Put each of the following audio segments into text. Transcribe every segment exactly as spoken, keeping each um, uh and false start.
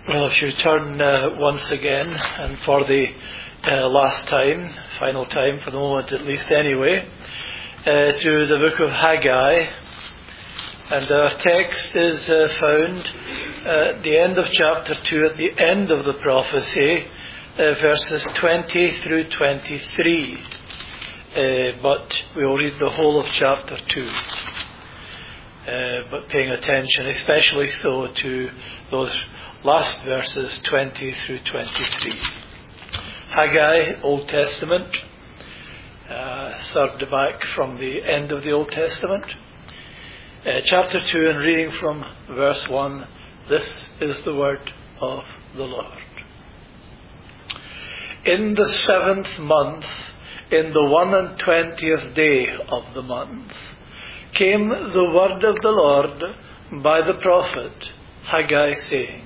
Well, if you turn uh, once again, and for the uh, last time, final time for the moment at least anyway, uh, to the book of Haggai, and our text is uh, found at the end of chapter two, at the end of the prophecy, uh, verses twenty through twenty-three. Uh, but we will read the whole of chapter two. Uh, but paying attention especially so to those last verses twenty through twenty-three. Haggai, Old Testament, uh, third back from the end of the Old Testament. Uh, chapter two, and reading from verse one, this is the word of the Lord. In the seventh month, in the one and twentieth day of the month, came the word of the Lord by the prophet Haggai, saying,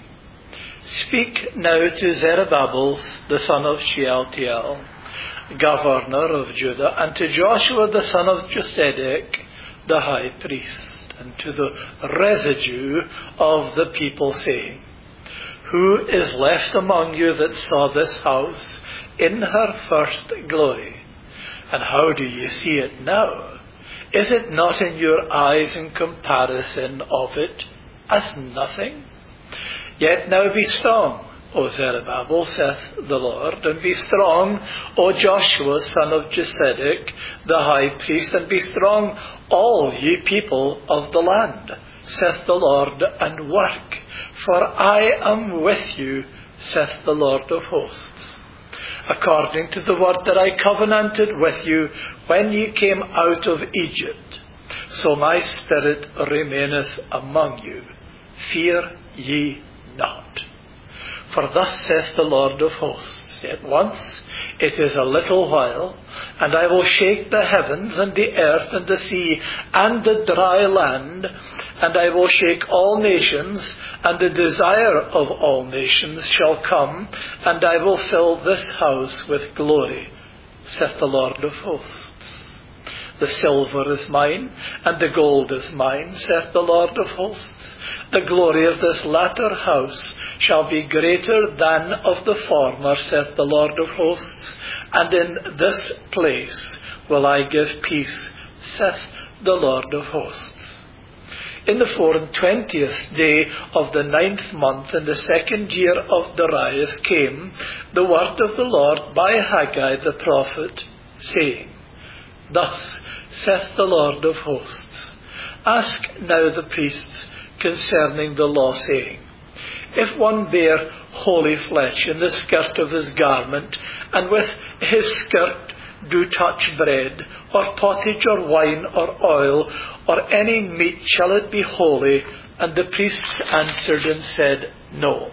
Speak now to Zerubbabel, the son of Shealtiel, governor of Judah, and to Joshua, the son of Josedek, the high priest, and to the residue of the people, saying, Who is left among you that saw this house in her first glory? And how do you see it now? Is it not in your eyes in comparison of it as nothing? Yet now be strong, O Zerubbabel, saith the Lord, and be strong, O Joshua, son of Josedek, the high priest, and be strong, all ye people of the land, saith the Lord, and work, for I am with you, saith the Lord of hosts, according to the word that I covenanted with you when ye came out of Egypt. So my spirit remaineth among you. Fear ye not. For thus saith the Lord of hosts, Yet once it is a little while, and I will shake the heavens and the earth and the sea and the dry land, and I will shake all nations, and the desire of all nations shall come, and I will fill this house with glory, saith the Lord of hosts. The silver is mine, and the gold is mine, saith the Lord of hosts. The glory of this latter house shall be greater than of the former, saith the Lord of hosts. And in this place will I give peace, saith the Lord of hosts. In the four and twentieth day of the ninth month, in the second year of Darius, came the word of the Lord by Haggai the prophet, saying, Thus saith the Lord of hosts, Ask now the priests concerning the law, saying, If one bear holy flesh in the skirt of his garment, and with his skirt do touch bread, or pottage, or wine, or oil, or any meat, shall it be holy? And the priests answered and said, No.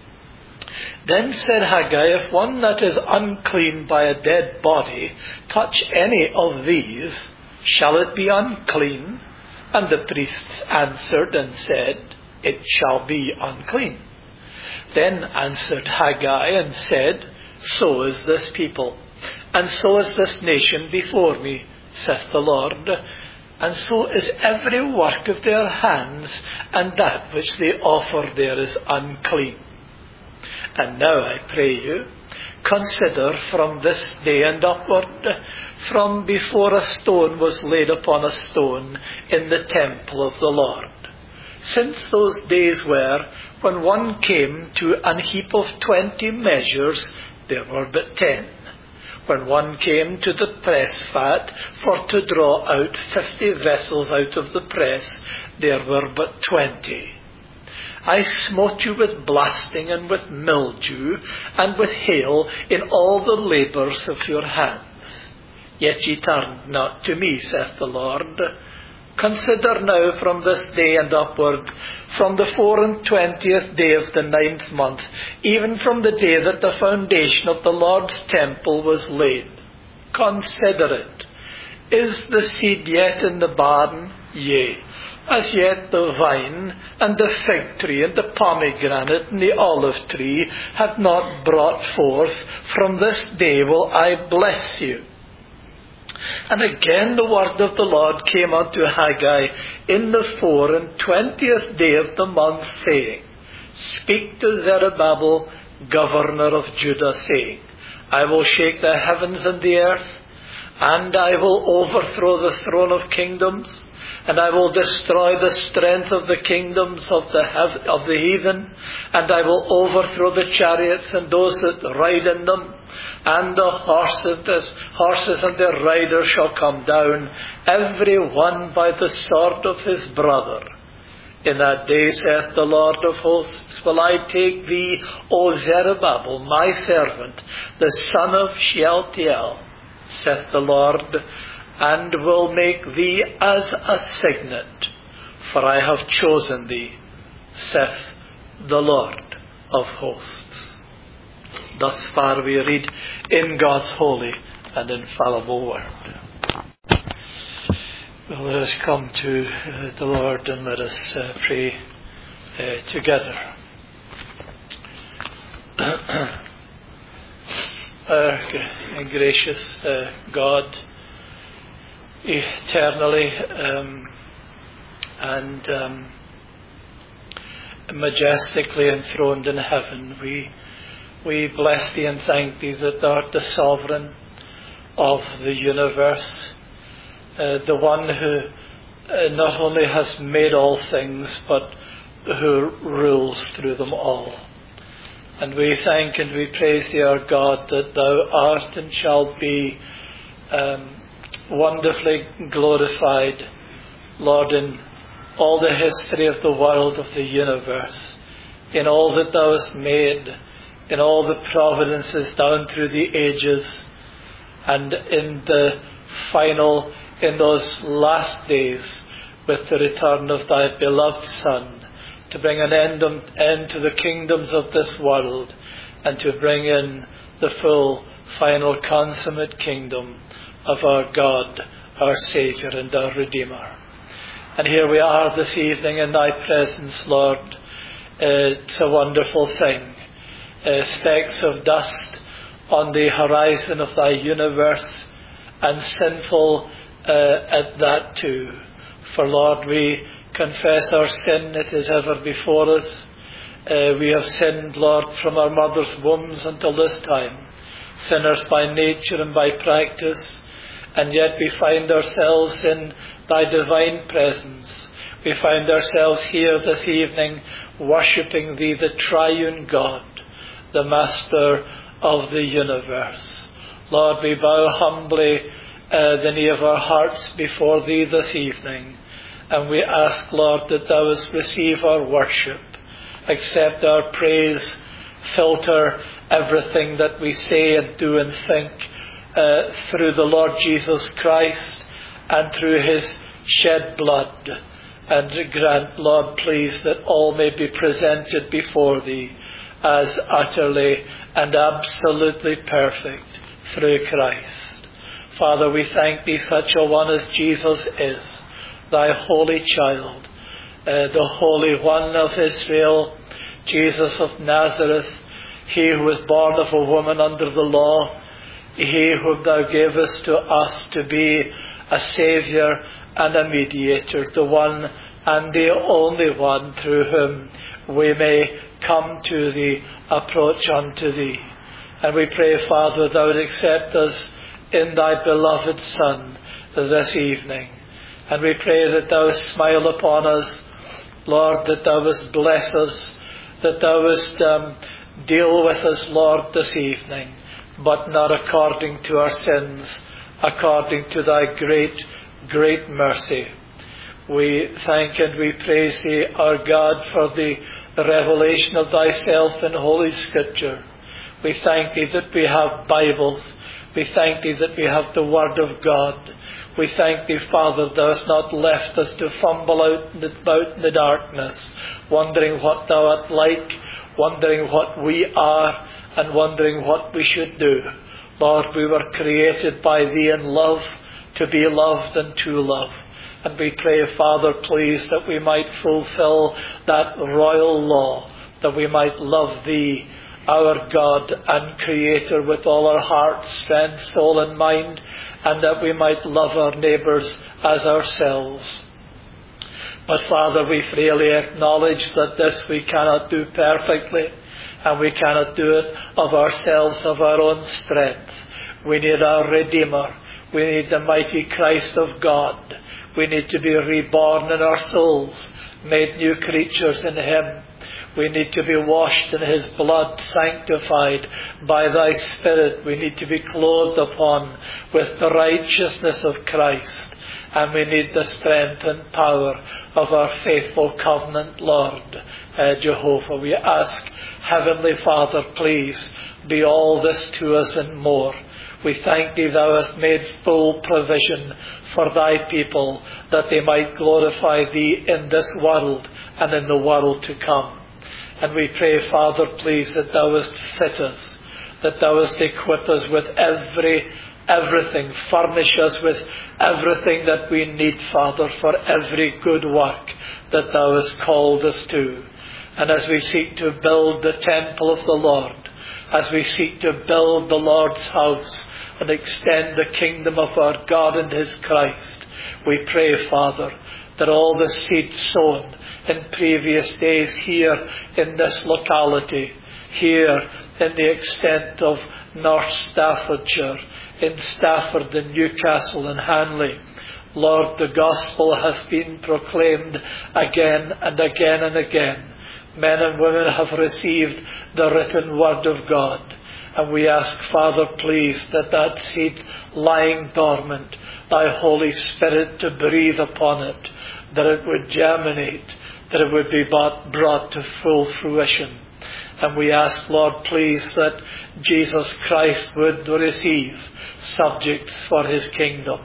Then said Haggai, If one that is unclean by a dead body touch any of these, shall it be unclean? And the priests answered and said, It shall be unclean. Then answered Haggai and said, So is this people, and so is this nation before me, saith the Lord, and so is every work of their hands, and that which they offer there is unclean. And now I pray you, consider from this day and upward, from before a stone was laid upon a stone in the temple of the Lord, since those days were, when one came to an heap of twenty measures, there were but ten. When one came to the press fat for to draw out fifty vessels out of the press, there were but twenty. I smote you with blasting and with mildew and with hail in all the labours of your hands. Yet ye turned not to me, saith the Lord. Consider now from this day and upward, from the four and twentieth day of the ninth month, even from the day that the foundation of the Lord's temple was laid. Consider it. Is the seed yet in the barn? Yea. As yet the vine, and the fig tree, and the pomegranate, and the olive tree have not brought forth. From this day will I bless you. And again the word of the Lord came unto Haggai in the four and twentieth day of the month, saying, speak to Zerubbabel, governor of Judah, saying, I will shake the heavens and the earth, and I will overthrow the throne of kingdoms, and I will destroy the strength of the kingdoms of the hev- of the heathen, and I will overthrow the chariots and those that ride in them, and the horses, the horses and their riders shall come down, every one by the sword of his brother. In that day, saith the Lord of hosts, will I take thee, O Zerubbabel, my servant, the son of Shealtiel, saith the Lord, and will make thee as a signet, for I have chosen thee, saith the Lord of hosts. Thus far we read in God's holy and infallible word. Well, let us come to uh, the Lord and let us uh, pray uh, together. Our gracious uh, God, eternally um, and um, majestically enthroned in heaven, we we bless thee and thank thee that thou art the sovereign of the universe, uh, the one who uh, not only has made all things, but who rules through them all. And we thank and we praise thee, our God, that thou art and shalt be um, wonderfully glorified, Lord, in all the history of the world, of the universe, in all that thou hast made, in all the providences down through the ages, and in the final, in those last days, with the return of thy beloved Son, to bring an end, end to the kingdoms of this world, and to bring in the full, final, consummate kingdom of our God, our Saviour and our Redeemer. And here we are this evening in thy presence, Lord. Uh, it's a wonderful thing. Uh, specks of dust on the horizon of thy universe, and sinful uh, at that too. For Lord, we confess our sin, it is ever before us. Uh, we have sinned, Lord, from our mother's wombs until this time, sinners by nature and by practice, and yet we find ourselves in thy divine presence. We find ourselves here this evening worshipping thee, the triune God, the Master of the universe. Lord, we bow humbly uh, the knee of our hearts before thee this evening, and we ask, Lord, that thou wouldst receive our worship, accept our praise, filter everything that we say and do and think uh, through the Lord Jesus Christ and through his shed blood, and grant, Lord, please, that all may be presented before thee as utterly and absolutely perfect through Christ. Father, we thank thee, such a one as Jesus is, thy holy child, uh, the Holy One of Israel, Jesus of Nazareth, he who was born of a woman under the law, he whom thou gavest to us to be a Saviour and a mediator, the one and the only one through whom we may come to thee, approach unto thee. And we pray, Father, thou would accept us in thy beloved Son this evening. And we pray that thou wouldst smile upon us, Lord, that thou wouldst bless us, that thou wouldst um, deal with us, Lord, this evening, but not according to our sins, according to thy great, great mercy. We thank and we praise thee, our God, for the revelation of thyself in Holy Scripture. We thank thee that we have Bibles. We thank thee that we have the Word of God. We thank thee, Father, thou hast not left us to fumble out in the, about in the darkness, wondering what thou art like, wondering what we are, and wondering what we should do. Lord, we were created by thee in love, to be loved and to love. And we pray, Father, please, that we might fulfill that royal law, that we might love thee, our God and Creator, with all our heart, strength, soul and mind, and that we might love our neighbours as ourselves. But Father, we freely acknowledge that this we cannot do perfectly, and we cannot do it of ourselves, of our own strength. We need our Redeemer. We need the mighty Christ of God. We need to be reborn in our souls, made new creatures in Him. We need to be washed in His blood, sanctified by Thy Spirit. We need to be clothed upon with the righteousness of Christ. And we need the strength and power of our faithful covenant Lord, uh, Jehovah. We ask, Heavenly Father, please be all this to us and more. We thank Thee, Thou hast made full provision for Thy people, that they might glorify Thee in this world and in the world to come. And we pray, Father, please, that Thou hast fit us, that Thou hast equip us with every, everything, furnish us with everything that we need, Father, for every good work that Thou hast called us to. And as we seek to build the temple of the Lord, as we seek to build the Lord's house and extend the kingdom of our God and His Christ, we pray, Father, that all the seed sown in previous days here in this locality, here in the extent of North Staffordshire, in Stafford and Newcastle and Hanley, Lord, the gospel has been proclaimed again and again and again. Men and women have received the written word of God. And we ask, Father, please, that that seed lying dormant, Thy Holy Spirit to breathe upon it, that it would germinate, that it would be brought to full fruition. And we ask, Lord, please, that Jesus Christ would receive subjects for His kingdom.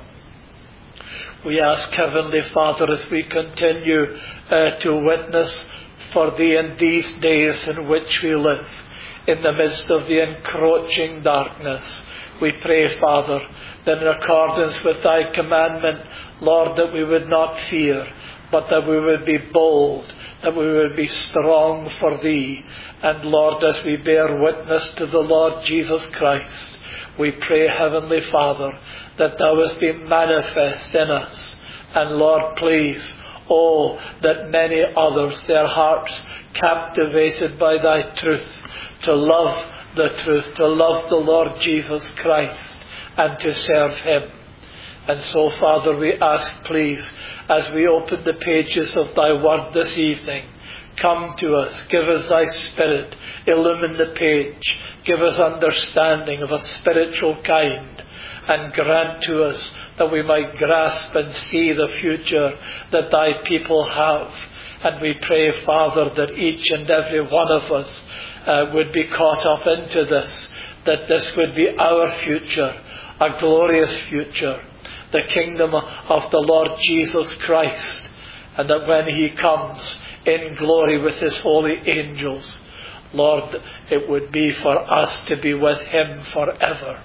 We ask, Heavenly Father, as we continue uh, to witness for Thee in these days in which we live, in the midst of the encroaching darkness, we pray, Father, that in accordance with Thy commandment, Lord, that we would not fear, but that we would be bold, that we would be strong for Thee. And Lord, as we bear witness to the Lord Jesus Christ, we pray, Heavenly Father, that Thou wouldst be manifest in us. And Lord, please, oh, that many others, their hearts captivated by Thy truth, to love the truth, to love the Lord Jesus Christ, and to serve Him. And so, Father, we ask, please, as we open the pages of Thy Word this evening, come to us, give us Thy Spirit, illumine the page, give us understanding of a spiritual kind, and grant to us that we might grasp and see the future that Thy people have. And we pray, Father, that each and every one of us uh, would be caught up into this, that this would be our future, a glorious future, the kingdom of the Lord Jesus Christ, and that when He comes in glory with His holy angels, Lord, it would be for us to be with Him forever.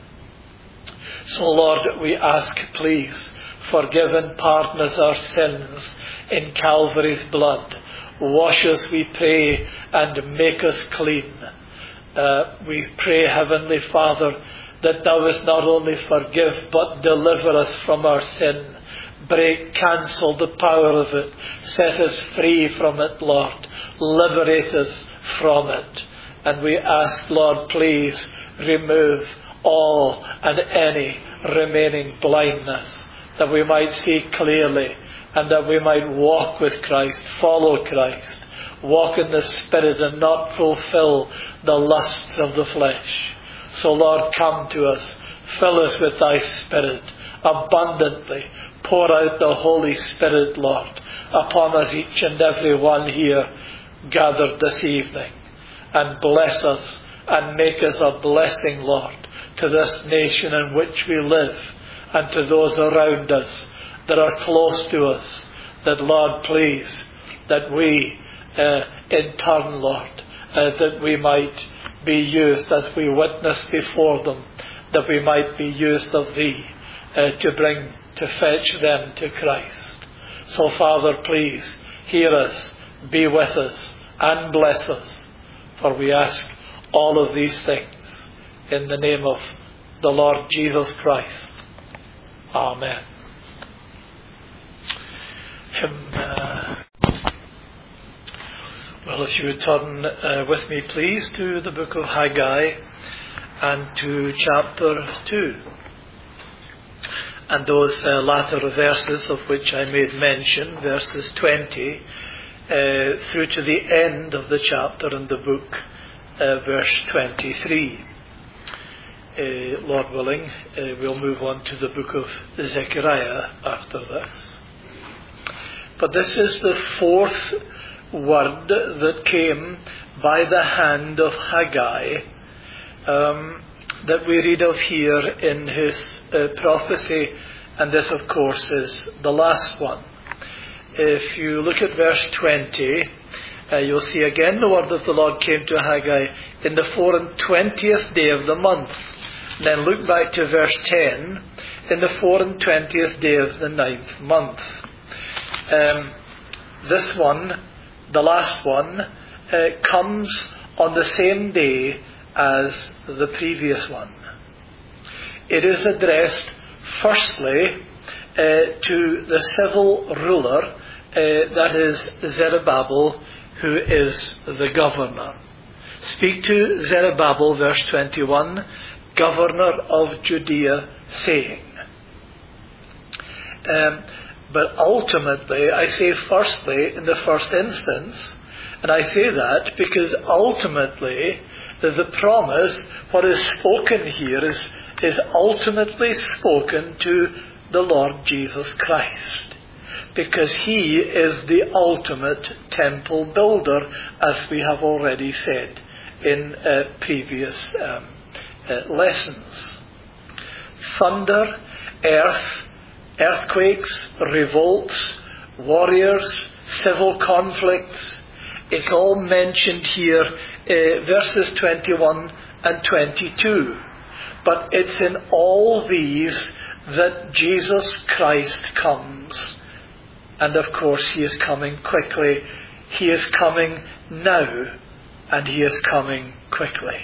So, Lord, we ask, please, forgive and pardon us our sins in Calvary's blood. Wash us, we pray, and make us clean. Uh, we pray, Heavenly Father, that Thou wouldst not only forgive, but deliver us from our sin. Break, cancel the power of it. Set us free from it, Lord. Liberate us from it. And we ask, Lord, please remove all and any remaining blindness, that we might see clearly, and that we might walk with Christ, follow Christ, walk in the Spirit and not fulfill the lusts of the flesh. So, Lord, come to us, fill us with Thy Spirit abundantly. Pour out the Holy Spirit, Lord, upon us, each and every one here gathered this evening, and bless us and make us a blessing, Lord, to this nation in which we live, and to those around us that are close to us, that, Lord, please, that we, uh, in turn, Lord, uh, that we might be used as we witness before them, that we might be used of Thee uh, to bring, to fetch them to Christ. So, Father, please, hear us, be with us, and bless us, for we ask all of these things in the name of the Lord Jesus Christ. Amen. Hymn, uh Well, if you would turn uh, with me, please, to the book of Haggai and to chapter two. And those uh, latter verses of which I made mention, verses twenty, uh, through to the end of the chapter in the book, uh, verse twenty-three. Uh, Lord willing, uh, we'll move on to the book of Zechariah after this. But this is the fourth word that came by the hand of Haggai um, that we read of here in his uh, prophecy, and this of course is the last one. If you look at verse twenty, uh, you'll see again the word of the Lord came to Haggai in the four and twentieth day of the month. Then look back to verse ten, in the four and twentieth day of the ninth month. Um, this one, the last one, uh, comes on the same day as the previous one. It is addressed firstly uh, to the civil ruler, uh, that is Zerubbabel, who is the governor. Speak to Zerubbabel, verse twenty-one, governor of Judea, saying. Um, But ultimately, I say firstly, in the first instance, and I say that because ultimately the promise, what is spoken here is, is ultimately spoken to the Lord Jesus Christ. Because He is the ultimate temple builder, as we have already said in uh, previous um, uh, lessons. Thunder, earth, earthquakes, revolts, warriors, civil conflicts. It's all mentioned here, uh, verses twenty-one and twenty-two. But it's in all these that Jesus Christ comes. And of course He is coming quickly. He is coming now, and He is coming quickly.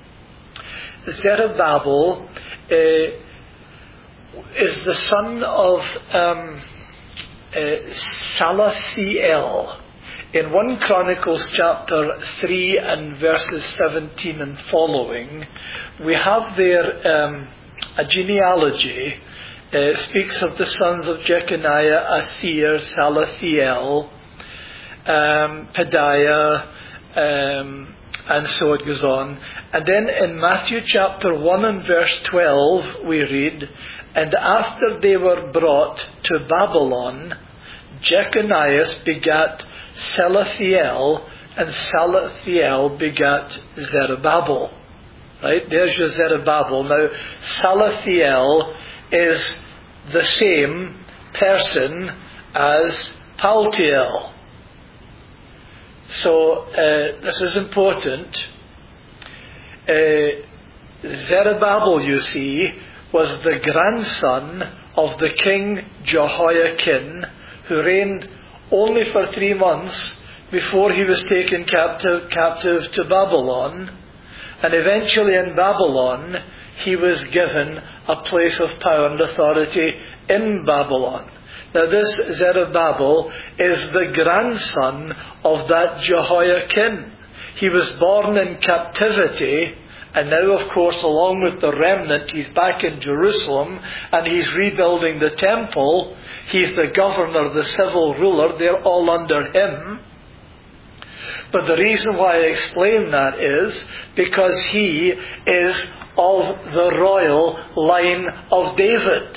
Zerubbabel uh, is the son of um, uh, Salathiel. In First Chronicles chapter three and verses seventeen and following, we have there um, a genealogy. Uh, speaks of the sons of Jeconiah, Asir, Salathiel, um, Pedaiah, um, and so it goes on. And then in Matthew chapter one and verse twelve we read, and after they were brought to Babylon, Jeconiah begat Salathiel, and Salathiel begat Zerubbabel. Right? There's your Zerubbabel. Now, Salathiel is the same person as Paltiel. So, uh, this is important. Uh, Zerubbabel, you see, was the grandson of the king Jehoiakim, who reigned only for three months before he was taken captive, captive to Babylon. And eventually in Babylon, he was given a place of power and authority in Babylon. Now this Zerubbabel is the grandson of that Jehoiakim. He was born in captivity, and now, of course, along with the remnant, he's back in Jerusalem, and he's rebuilding the temple. He's the governor, the civil ruler. They're all under him. But the reason why I explain that is because he is of the royal line of David.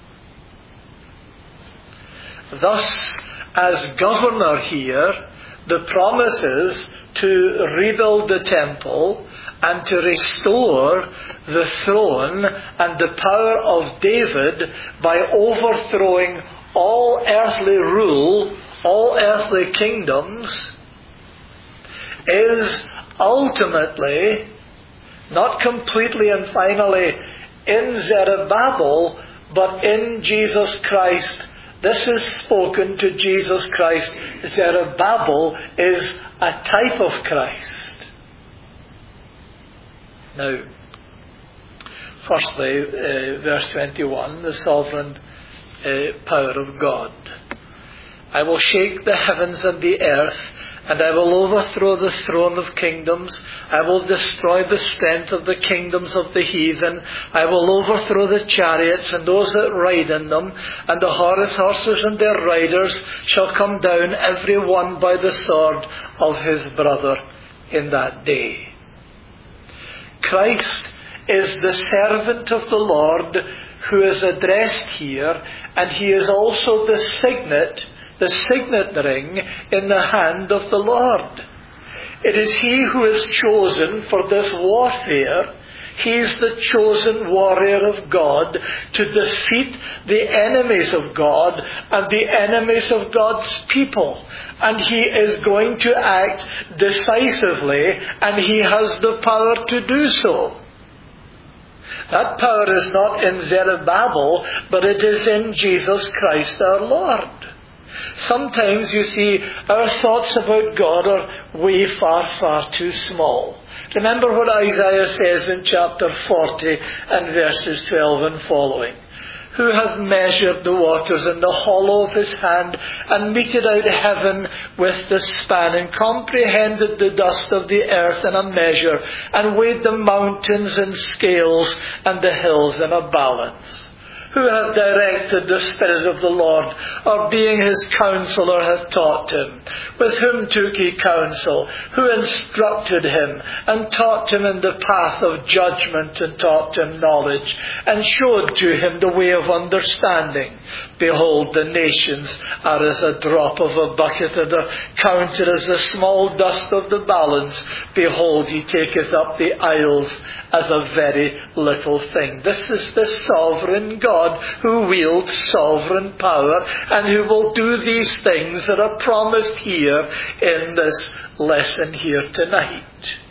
Thus, as governor here, the promise is to rebuild the temple and to restore the throne and the power of David by overthrowing all earthly rule, all earthly kingdoms, is ultimately, not completely and finally, in Zerubbabel, but in Jesus Christ. This is spoken to Jesus Christ. Zerubbabel is a type of Christ. Now, firstly, uh, verse twenty-one, the sovereign uh, power of God. I will shake the heavens and the earth, And I will overthrow the throne of kingdoms. I will destroy the strength of the kingdoms of the heathen. I will overthrow the chariots and those that ride in them. And the horse horses and their riders shall come down, every one by the sword of his brother in that day. Christ is the servant of the Lord who is addressed here, and he is also the signet, the signet ring in the hand of the Lord. It is he who is chosen for this warfare. He is the chosen warrior of God to defeat the enemies of God and the enemies of God's people. And he is going to act decisively, and he has the power to do so. That power is not in Zerubbabel, but it is in Jesus Christ our Lord. Sometimes, you see, our thoughts about God are way far, far too small. Remember what Isaiah says in chapter forty and verses twelve and following. Who hath measured the waters in the hollow of his hand, and meted out heaven with the span, and comprehended the dust of the earth in a measure, and weighed the mountains in scales, and the hills in a balance? Who hath directed the Spirit of the Lord, or being his counsellor hath taught him? With whom took he counsel? Who instructed him, and taught him in the path of judgment, and taught him knowledge, and showed to him the way of understanding? Behold, the nations are as a drop of a bucket, and are counted as the small dust of the balance. Behold, he taketh up the isles as a very little thing. This is the sovereign God who wields sovereign power, and who will do these things that are promised here in this lesson here tonight.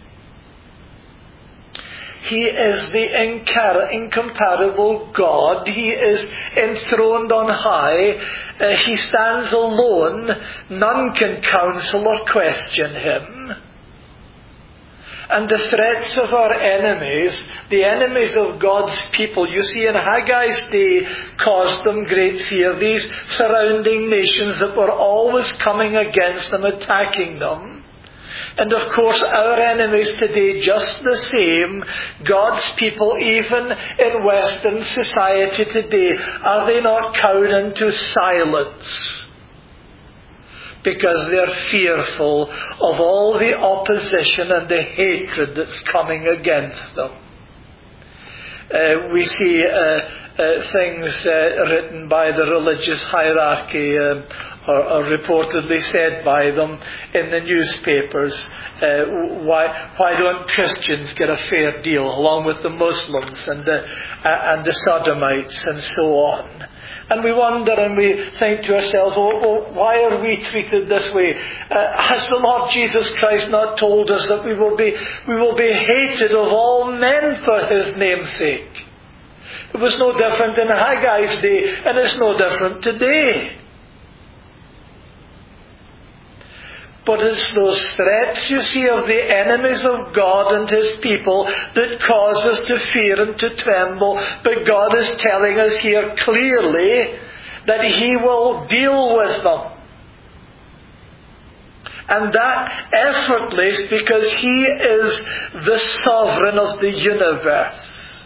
He is the incar- incomparable God. He is enthroned on high. Uh, he stands alone. None can counsel or question him. And the threats of our enemies, the enemies of God's people, you see, in Haggai's day, caused them great fear. These surrounding nations that were always coming against them, attacking them. And of course, our enemies today, just the same. God's people, even in Western society today, are they not cowed into silence? Because they're fearful of all the opposition and the hatred that's coming against them. Uh, we see uh, uh, things uh, written by the religious hierarchy, uh, or, or reportedly said by them in the newspapers. Uh, why why don't Christians get a fair deal along with the Muslims and the uh, and the Sodomites and so on? And we wonder and we think to ourselves, oh, oh, why are we treated this way? Uh, has the Lord Jesus Christ not told us that we will be we will be hated of all men for his name's sake? It was no different in Haggai's day, and it's no different today. But it's those threats, you see, of the enemies of God and his people that cause us to fear and to tremble. But God is telling us here clearly that he will deal with them. And that effortless, because he is the sovereign of the universe.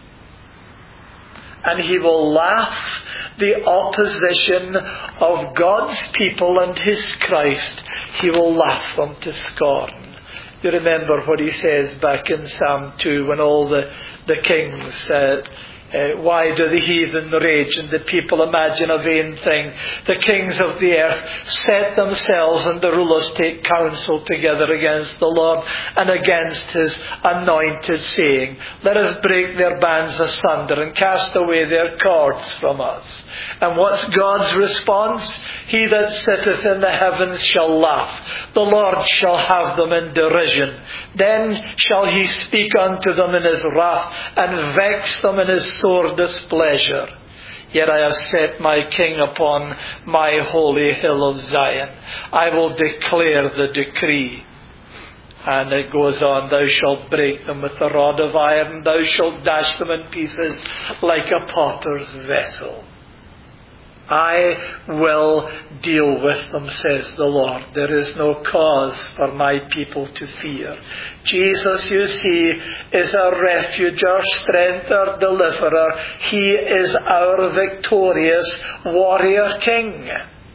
And he will laugh the opposition of God's people and his Christ. He will laugh them to scorn. You remember what he says back in Psalm two when all the, the kings, uh, uh, why do the heathen rage and the people imagine a vain thing? The kings of the earth set themselves and the rulers take counsel together against the Lord and against his anointed, saying, let us break their bands asunder and cast away their cords from us. And what's God's response? He that sitteth in the heavens shall laugh. The Lord shall have them in derision. Then shall he speak unto them in his wrath, and vex them in his sore displeasure. Yet I have set my king upon my holy hill of Zion. I will declare the decree. And it goes on, thou shalt break them with a rod of iron, thou shalt dash them in pieces like a potter's vessel. I will deal with them, says the Lord. There is no cause for my people to fear. Jesus, you see, is our refuge, our strength, our deliverer. He is our victorious warrior king.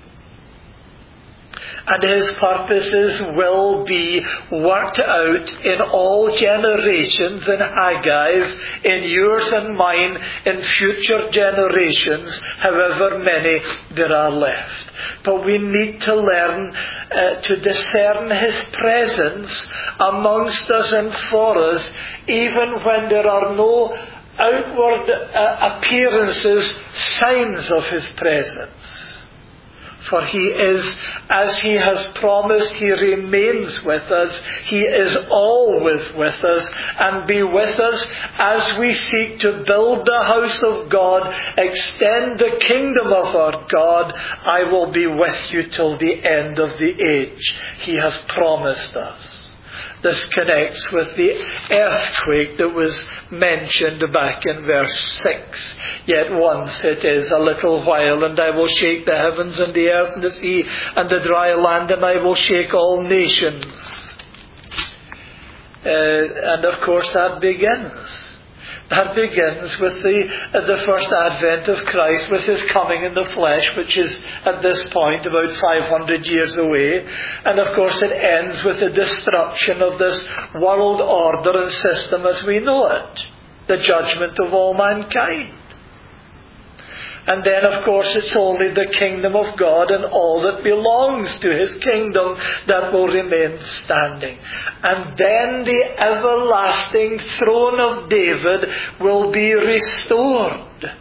And his purposes will be worked out in all generations, in Haggai's, in yours and mine, in future generations, however many there are left. But we need to learn uh, to discern his presence amongst us and for us, even when there are no outward uh, appearances, signs of his presence. For he is, as he has promised, he remains with us. He is always with us, and be with us as we seek to build the house of God, extend the kingdom of our God. I will be with you till the end of the age. He has promised us. This connects with the earthquake that was mentioned back in verse six. Yet once it is a little while, and I will shake the heavens and the earth and the sea and the dry land, and I will shake all nations. Uh, and of course that begins. That begins with the, uh, the first advent of Christ, with his coming in the flesh, which is at this point about five hundred years away. And of course it ends with the destruction of this world order and system as we know it. The judgment of all mankind. And then, of course, it's only the kingdom of God and all that belongs to his kingdom that will remain standing. And then the everlasting throne of David will be restored.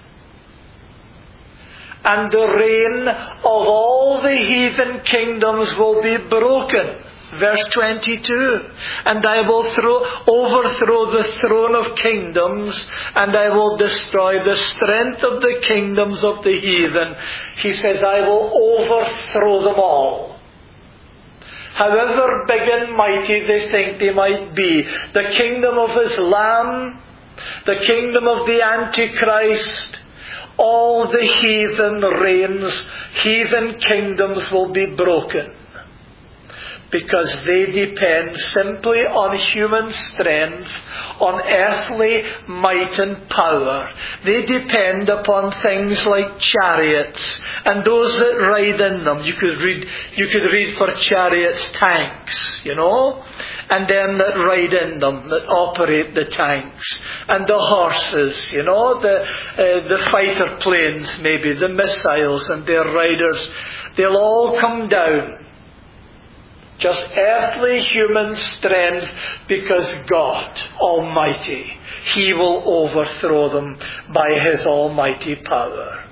And the reign of all the heathen kingdoms will be broken. Verse twenty-two, and I will throw, overthrow the throne of kingdoms, and I will destroy the strength of the kingdoms of the heathen. He says, I will overthrow them all. However big and mighty they think they might be, the kingdom of Islam, the kingdom of the Antichrist, all the heathen reigns, heathen kingdoms will be broken. Because they depend simply on human strength, on earthly might and power. They depend upon things like chariots and those that ride in them. You could read, you could read for chariots tanks, you know, and then that ride in them, that operate the tanks, and the horses, you know, the uh, the fighter planes, maybe the missiles and their riders. They'll all come down. Just earthly human strength, because God Almighty, he will overthrow them by his almighty power.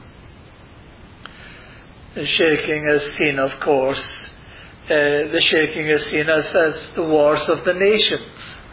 The shaking is seen, of course, uh, the shaking is seen as, as the wars of the nations.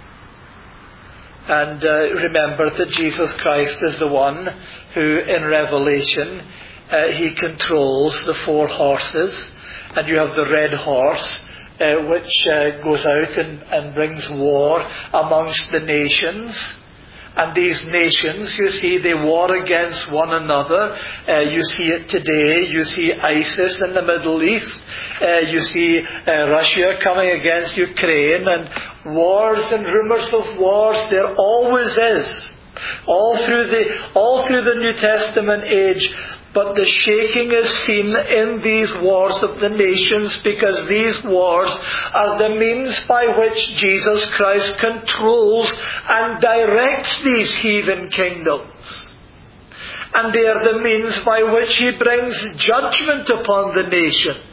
And uh, remember that Jesus Christ is the one who, in Revelation, uh, he controls the four horses, and you have the red horse, Uh, which uh, goes out and, and brings war amongst the nations. And these nations, you see, they war against one another. Uh, you see it today. You see ISIS in the Middle East. Uh, you see uh, Russia coming against Ukraine. And wars and rumours of wars, there always is. All through the, all through the New Testament age. But the shaking is seen in these wars of the nations, because these wars are the means by which Jesus Christ controls and directs these heathen kingdoms. And they are the means by which he brings judgment upon the nations.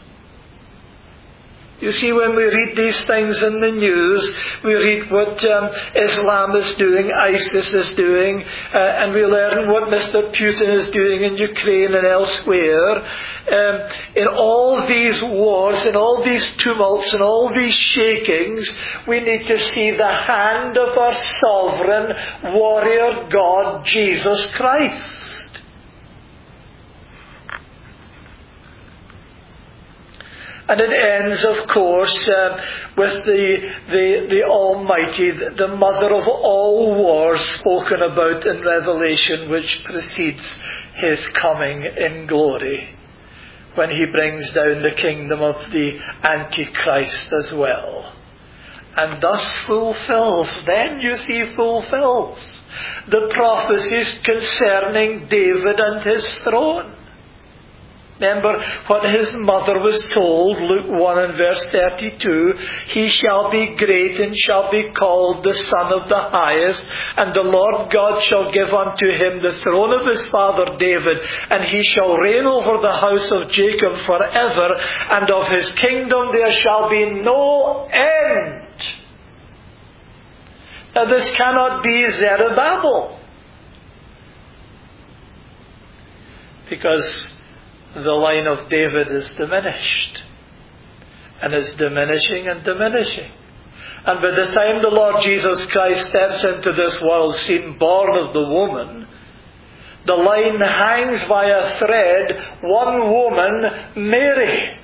You see, when we read these things in the news, we read what um, Islam is doing, ISIS is doing, uh, and we learn what Mister Putin is doing in Ukraine and elsewhere. Um, in all these wars, in all these tumults, in all these shakings, we need to see the hand of our sovereign warrior God, Jesus Christ. And it ends, of course, uh, with the, the, the Almighty, the mother of all wars spoken about in Revelation, which precedes his coming in glory, when he brings down the kingdom of the Antichrist as well. And thus fulfills, then you see fulfills, the prophecies concerning David and his throne. Remember what his mother was told, Luke one and verse thirty-two, he shall be great and shall be called the Son of the Highest, and the Lord God shall give unto him the throne of his father David, and he shall reign over the house of Jacob forever, and of his kingdom there shall be no end. Now this cannot be Zerubbabel, because the line of David is diminished, and it's diminishing and diminishing. And by the time the Lord Jesus Christ steps into this world scene, born of the woman, the line hangs by a thread, one woman, Mary.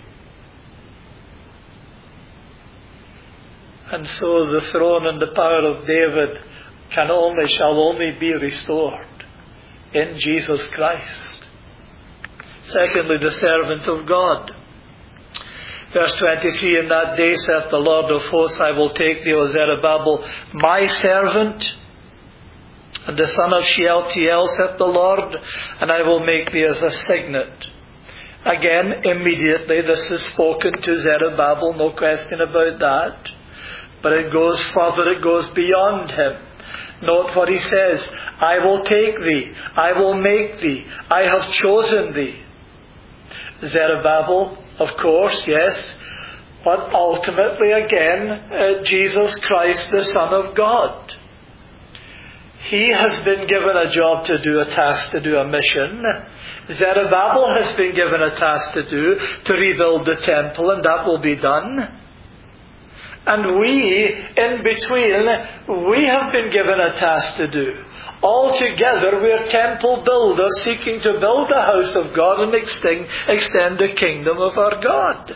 And so the throne and the power of David can only, shall only be restored in Jesus Christ. Secondly, the servant of God. Verse twenty-three, in that day saith the Lord of hosts, I will take thee, O Zerubbabel, my servant, and the son of Shealtiel, saith the Lord, and I will make thee as a signet. Again, immediately, this is spoken to Zerubbabel, no question about that. But it goes further, it goes beyond him. Note what he says, I will take thee, I will make thee, I have chosen thee. Zerubbabel, of course, yes, but ultimately again, uh, Jesus Christ, the Son of God. He has been given a job to do, a task to do, a mission. Zerubbabel has been given a task to do, to rebuild the temple, and that will be done. And we, in between, we have been given a task to do. Altogether, we are temple builders seeking to build the house of God and extend, extend the kingdom of our God.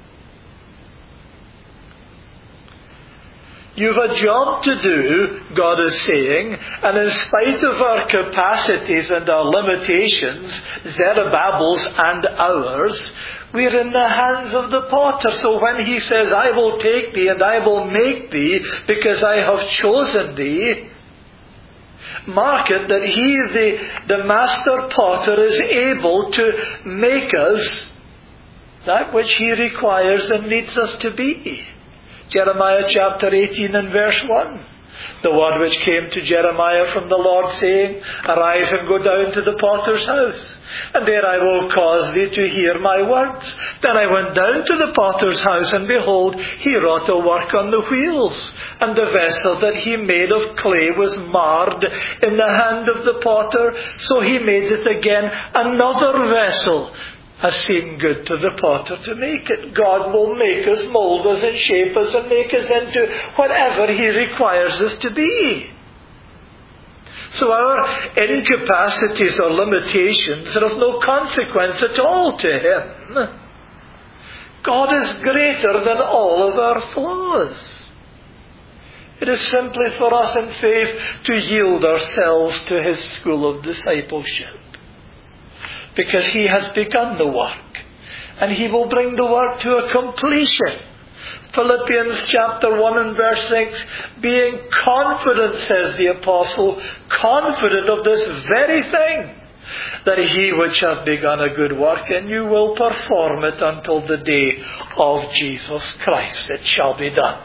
You've a job to do, God is saying, and in spite of our capacities and our limitations, Zerubbabel's and ours, we're in the hands of the potter. So when he says, I will take thee and I will make thee because I have chosen thee, mark it that he, the, the master potter, is able to make us that which he requires and needs us to be. Jeremiah chapter eighteen and verse one. The word which came to Jeremiah from the Lord, saying, Arise and go down to the potter's house, and there I will cause thee to hear my words. Then I went down to the potter's house, and behold, he wrought a work on the wheels, and the vessel that he made of clay was marred in the hand of the potter. So he made it again another vessel, as seemed good to the potter to make it. God will make us, mould us and shape us and make us into whatever he requires us to be. So our incapacities or limitations are of no consequence at all to him. God is greater than all of our flaws. It is simply for us in faith to yield ourselves to his school of discipleship. Because he has begun the work, and he will bring the work to a completion. Philippians chapter one and verse six, being confident, says the apostle, confident of this very thing, that he which hath begun a good work in you will perform it until the day of Jesus Christ. It shall be done.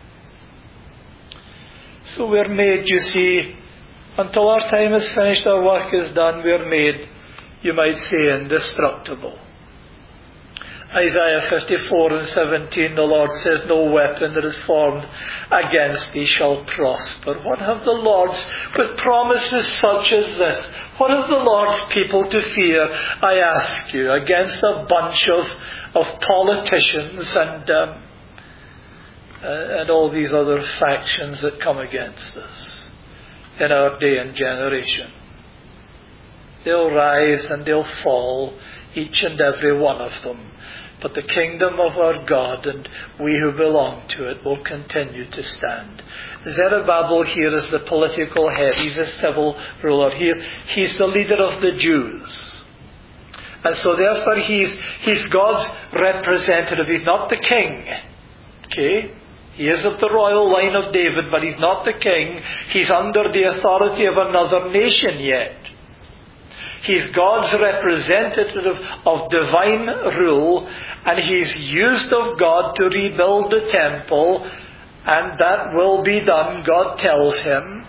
So we're made, you see, until our time is finished, our work is done, we're made, you might say, indestructible. Isaiah fifty-four and seventeen, the Lord says, no weapon that is formed against thee shall prosper. What have the Lord's, with promises such as this, what have the Lord's people to fear, I ask you, against a bunch of, of politicians and, um, uh, and all these other factions that come against us in our day and generation? They'll rise and they'll fall, each and every one of them. but the kingdom of our God and we who belong to it will continue to stand. Zerubbabel here is the political head. He's a civil ruler. Here, he's the leader of the Jews. And so therefore he's, he's God's representative. He's not the king. Okay? He is of the royal line of David, but he's not the king. He's under the authority of another nation yet. He's God's representative of divine rule, and he's used of God to rebuild the temple, and that will be done, God tells him.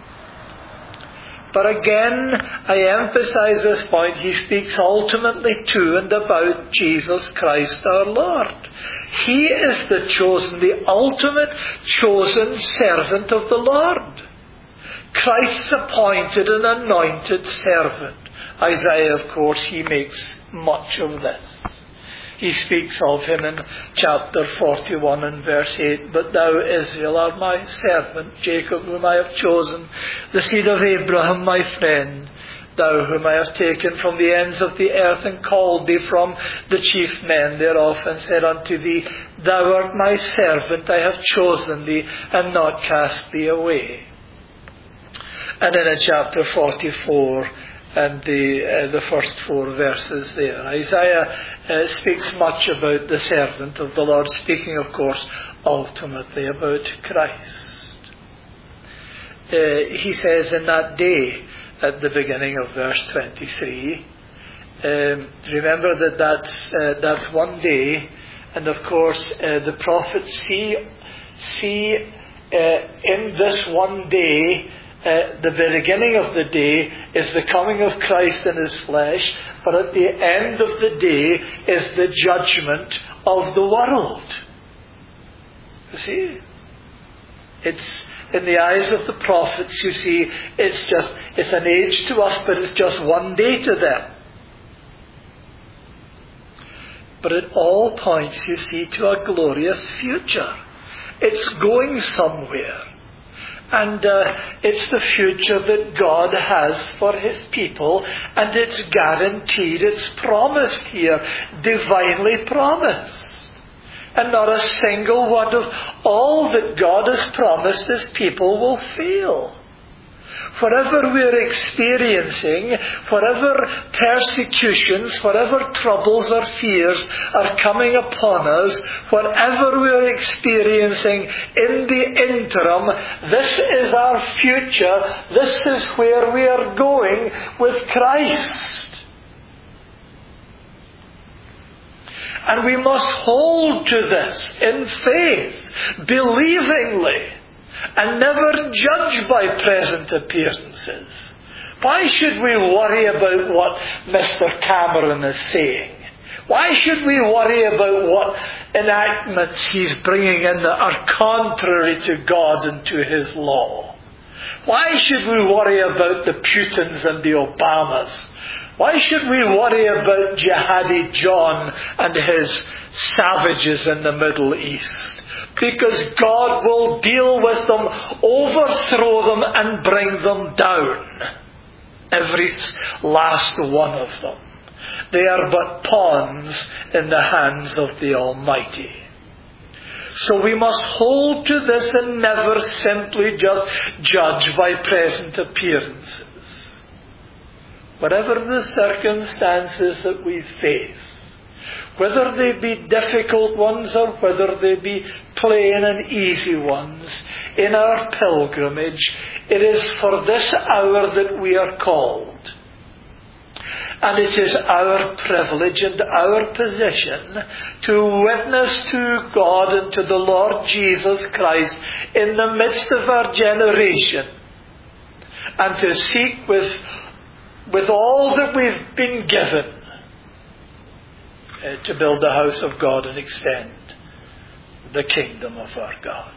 But again, I emphasize this point, he speaks ultimately to and about Jesus Christ our Lord. He is the chosen, the ultimate chosen servant of the Lord. Christ's appointed and anointed servant. Isaiah, of course, he makes much of this. He speaks of him in chapter forty-one and verse eight. But thou, Israel, art my servant, Jacob, whom I have chosen, the seed of Abraham, my friend. Thou, whom I have taken from the ends of the earth, and called thee from the chief men thereof, and said unto thee, Thou art my servant, I have chosen thee, and not cast thee away. And then in chapter forty-four, and the uh, the first four verses there, Isaiah uh, speaks much about the servant of the Lord, speaking, of course, ultimately about Christ. Uh, he says in that day, at the beginning of verse twenty-three, um, remember that that's, uh, that's one day, and of course uh, the prophets see, see uh, in this one day, Uh, the beginning of the day is the coming of Christ in his flesh, but at the end of the day is the judgment of the world. You see? It's, in the eyes of the prophets, you see, it's just, it's an age to us, but it's just one day to them. But it all points, you see, to a glorious future. It's going somewhere. And uh, it's the future that God has for his people, and it's guaranteed, it's promised here, divinely promised. And not a single one of all that God has promised his people will fail. Whatever we're experiencing, whatever persecutions, whatever troubles or fears are coming upon us, whatever we're experiencing in the interim, this is our future. This is where we are going with Christ. And we must hold to this in faith, believingly, and never judge by present appearances. Why should we worry about what Mister Cameron is saying? Why should we worry about what enactments he's bringing in that are contrary to God and to his law? Why should we worry about the Putins and the Obamas? Why should we worry about Jihadi John and his savages in the Middle East? Because God will deal with them, overthrow them, and bring them down. Every last one of them. They are but pawns in the hands of the Almighty. So we must hold to this and never simply just judge by present appearances. Whatever the circumstances that we face, whether they be difficult ones or whether they be plain and easy ones, in our pilgrimage, it is for this hour that we are called. And it is our privilege and our position to witness to God and to the Lord Jesus Christ in the midst of our generation, and to seek with, with all that we've been given uh, to build the house of God and extend the kingdom of our God.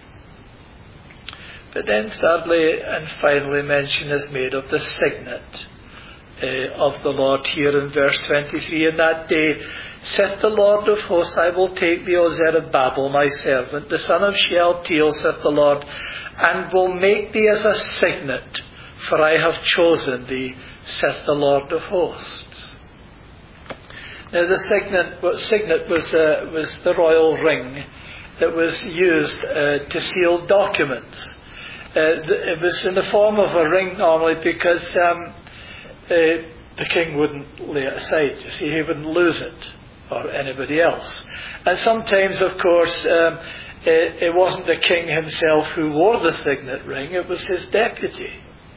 But then thirdly and finally mention is made of the signet Uh, of the Lord here in verse twenty-three. In that day saith the Lord of hosts, I will take thee, O Zerubbabel, my servant, the son of Shealtiel, saith the Lord, and will make thee as a signet, for I have chosen thee, saith the Lord of hosts. Now the signet, signet was, uh, was the royal ring that was used uh, to seal documents. Uh, it was in the form of a ring normally because um, uh, the king wouldn't lay it aside. You see, he wouldn't lose it, or anybody else. And sometimes, of course, um, it, it wasn't the king himself who wore the signet ring, it was his deputy,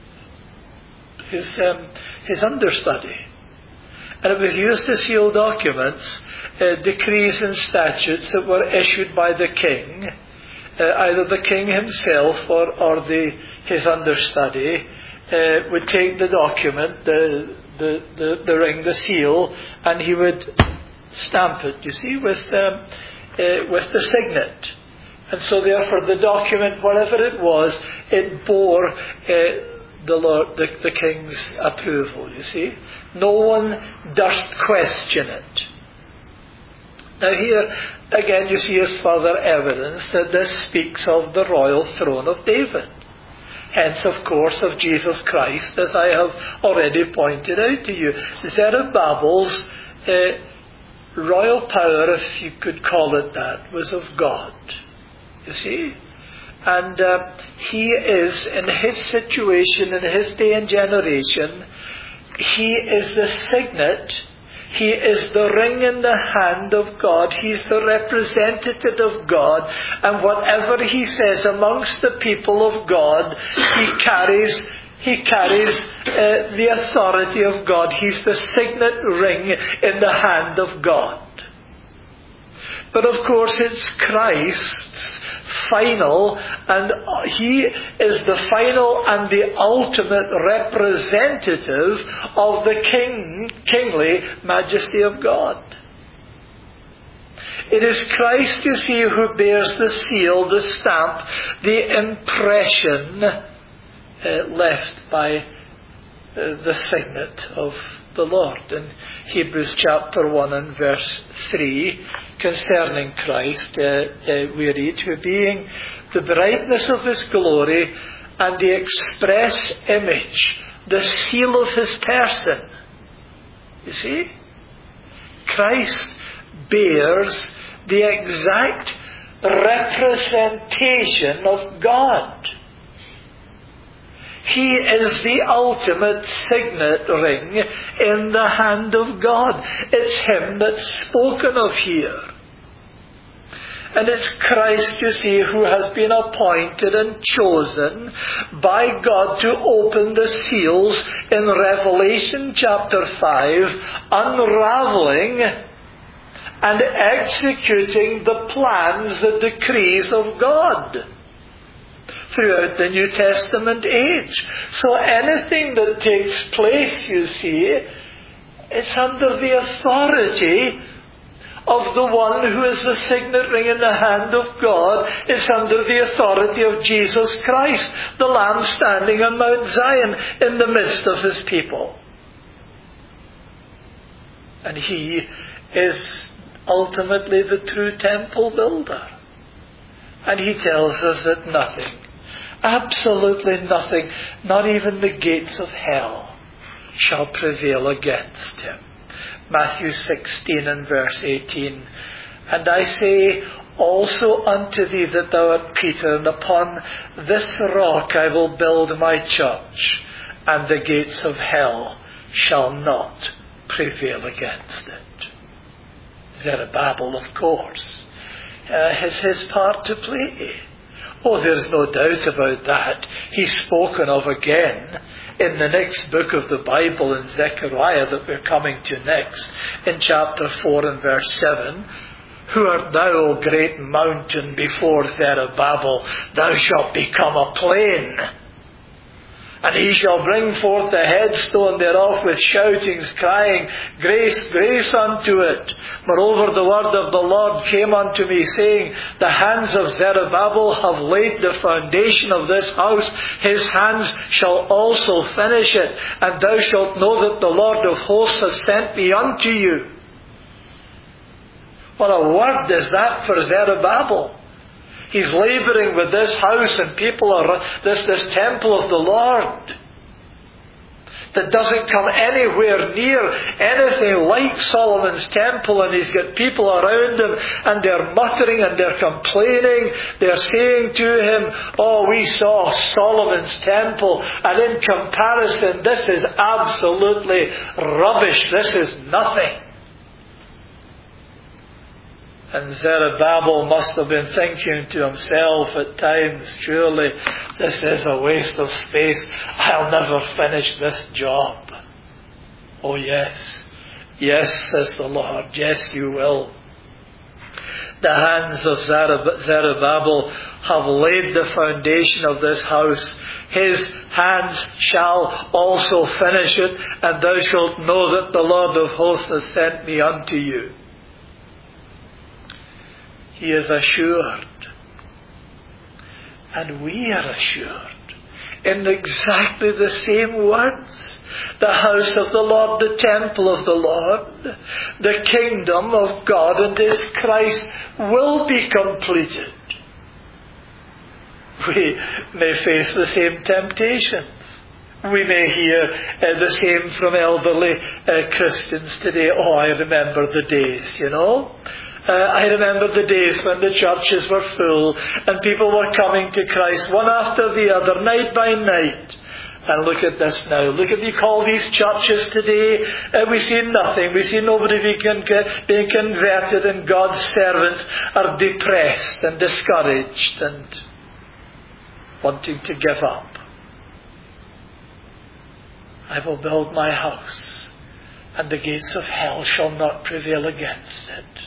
his, um, his understudy. And it was used to seal documents, uh, decrees and statutes that were issued by the king. Uh, either the king himself or, or the, his understudy uh, would take the document, the, the, the, the ring, the seal, and he would stamp it, you see, with, um, uh, with the signet. And so therefore the document, whatever it was, it bore uh, the, Lord, the, the king's approval, you see. No one durst question it. Now here, again, you see as further evidence that this speaks of the royal throne of David. Hence, of course, of Jesus Christ, as I have already pointed out to you. Zerubbabel's uh, royal power, if you could call it that, was of God. You see? And uh, he is, in his situation, in his day and generation, he is the signet. He is the ring in the hand of God. He's the representative of God. And whatever he says amongst the people of God, he carries, he carries uh, the authority of God. He's the signet ring in the hand of God. But of course it's Christ's final, and he is the final and the ultimate representative of the king, kingly majesty of God. It is Christ, you see, who bears the seal, the stamp, the impression uh, left by uh, the signet of the Lord. In Hebrews chapter one and verse three, concerning Christ, uh, uh, we read, who being the brightness of his glory and the express image, the seal of his person. You see? Christ bears the exact representation of God. He is the ultimate signet ring in the hand of God. It's him that's spoken of here. And it's Christ, you see, who has been appointed and chosen by God to open the seals in Revelation chapter five, unraveling and executing the plans, the decrees of God throughout the New Testament age. So anything that takes place, you see, it's under the authority of the one who is the signet ring in the hand of God. It's under the authority of Jesus Christ, the Lamb standing on Mount Zion in the midst of his people. And he is ultimately the true temple builder. And he tells us that nothing, absolutely nothing, not even the gates of hell, shall prevail against him. Matthew sixteen and verse eighteen. And I say also unto thee that thou art Peter, and upon this rock I will build my church, and the gates of hell shall not prevail against it. Zerubbabel, of course, uh, has his part to play. Oh, there's no doubt about that. He's spoken of again in the next book of the Bible, in Zechariah, that we're coming to next, in chapter four and verse seven. Who art thou, O great mountain, before Zerubbabel? Thou shalt become a plain. And he shall bring forth the headstone thereof with shoutings, crying, Grace, grace unto it. Moreover, the word of the Lord came unto me, saying, The hands of Zerubbabel have laid the foundation of this house. His hands shall also finish it. And thou shalt know that the Lord of hosts has sent me unto you. What a word is that for Zerubbabel. He's labouring with this house, and people are this, this temple of the Lord. that doesn't come anywhere near anything like Solomon's temple, and he's got people around him and they're muttering and they're complaining. They're saying to him, oh, we saw Solomon's temple, and in comparison this is absolutely rubbish. This is nothing. And Zerubbabel must have been thinking to himself at times, surely this is a waste of space. I'll never finish this job. Oh yes, yes, says the Lord, yes you will. The hands of Zerubbabel have laid the foundation of this house. His hands shall also finish it, and thou shalt know that the Lord of hosts has sent me unto you. He is assured, and we are assured in exactly the same words. The house of the Lord, the temple of the Lord, the kingdom of God and His Christ will be completed. We may face the same temptations. We may hear uh, the same from elderly uh, Christians today. Oh, I remember the days, you know. Uh, I remember the days when the churches were full and people were coming to Christ one after the other, night by night. And look at this now. Look at, you call these churches today, uh, we see nothing. We see nobody being, being converted, and God's servants are depressed and discouraged and wanting to give up. I will build my house, and the gates of hell shall not prevail against it.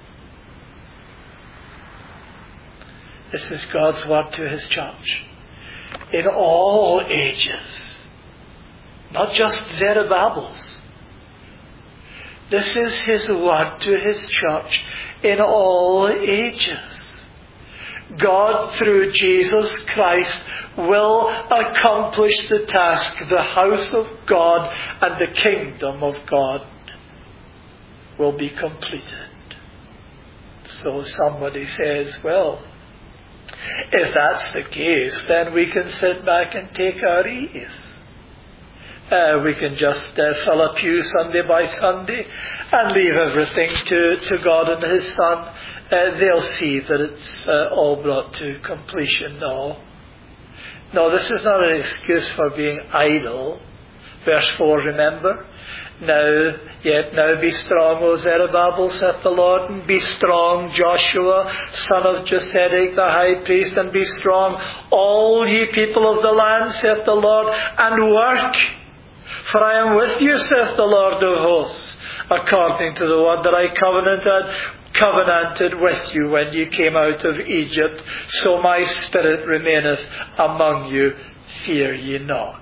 This is God's word to His church. In all ages. Not just Zerubbabel's. This is His word to His church in all ages. God, through Jesus Christ, will accomplish the task. The house of God and the kingdom of God will be completed. So somebody says, well, if that's the case, then we can sit back and take our ease. Uh, we can just uh, fill a pew Sunday by Sunday and leave everything to, to God and His Son. Uh, they'll see that it's uh, all brought to completion. No. No, this is not an excuse for being idle. Verse four, remember? Now, yet now be strong, O Zerubbabel, saith the Lord, and be strong, Joshua, son of Josedek, the high priest, and be strong, all ye people of the land, saith the Lord, and work, for I am with you, saith the Lord of hosts, according to the word that I covenanted, covenanted with you when you came out of Egypt, so my spirit remaineth among you, fear ye not.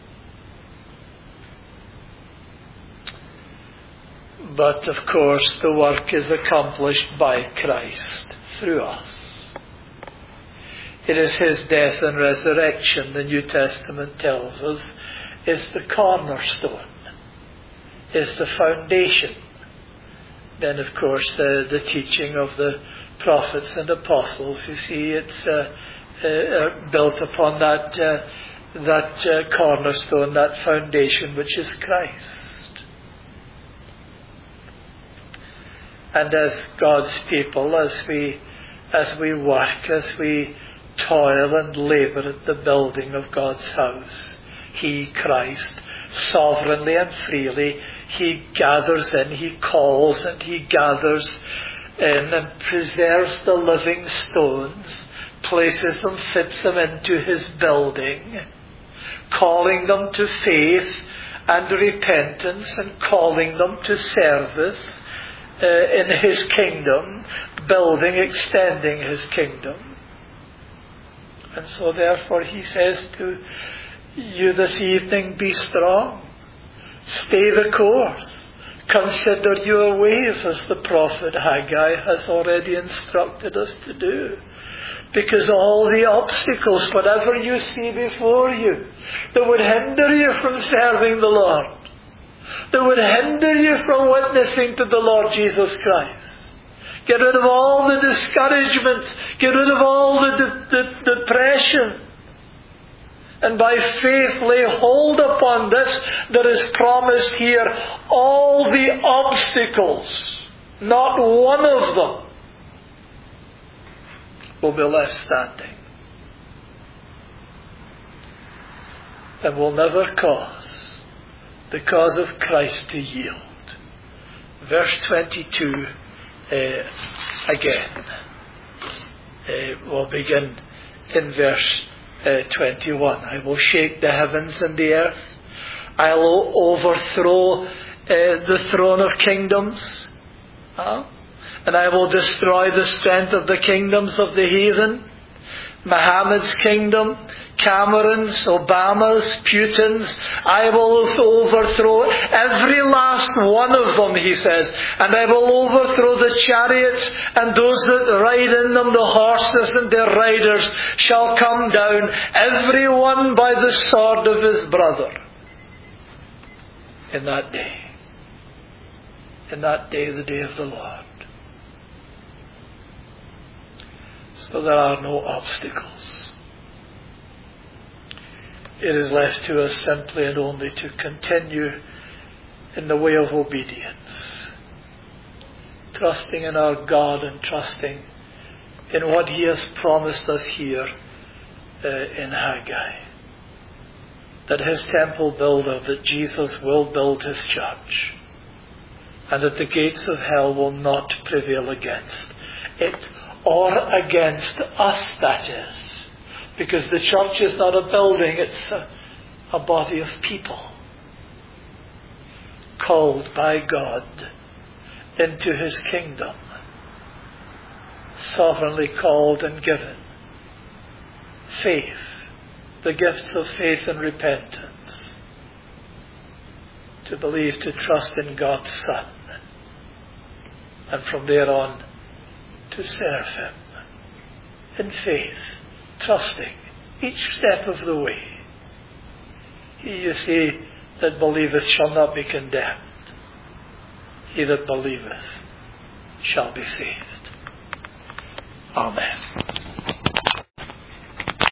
But, of course, the work is accomplished by Christ through us. It is His death and resurrection, the New Testament tells us, is the cornerstone, is the foundation. Then, of course, uh, the teaching of the prophets and apostles, you see, it's uh, uh, built upon that, uh, that uh, cornerstone, that foundation, which is Christ. And as God's people, as we as we work, as we toil and labour at the building of God's house, He, Christ, sovereignly and freely, He gathers in, He calls and He gathers in and preserves the living stones, places them, fits them into His building, calling them to faith and repentance and calling them to service. Uh, in His kingdom, building, extending His kingdom. And so therefore He says to you this evening, be strong, stay the course, consider your ways, as the prophet Haggai has already instructed us to do. Because all the obstacles, whatever you see before you, that would hinder you from serving the Lord, that would hinder you from witnessing to the Lord Jesus Christ. Get rid of all the discouragement. Get rid of all the, de- the depression. and by faith lay hold upon this that is promised here, all the obstacles, not one of them, will be left standing, and will never cause the cause of Christ to yield. Verse twenty-two uh, again. Uh, we'll begin in verse uh, twenty-one. I will shake the heavens and the earth. I will overthrow uh, the throne of kingdoms. Huh? And I will destroy the strength of the kingdoms of the heathen. Muhammad's kingdom, Cameron's, Obama's, Putin's. I will overthrow every last one of them, he says. And I will overthrow the chariots, and those that ride in them, the horses and their riders, shall come down, every one by the sword of his brother. In that day. In that day, the day of the Lord. So there are no obstacles. It is left to us simply and only to continue in the way of obedience, trusting in our God and trusting in what He has promised us here uh, in Haggai. That His temple builder, that Jesus will build His church, and that the gates of hell will not prevail against it. Or against us, that is. Because the church is not a building, it's a, a body of people. Called by God into His kingdom. Sovereignly called and given. Faith. The gifts of faith and repentance. To believe, to trust in God's Son. And from there on, to serve Him in faith, trusting each step of the way. He, you see, that believeth shall not be condemned. He that believeth shall be saved. Amen.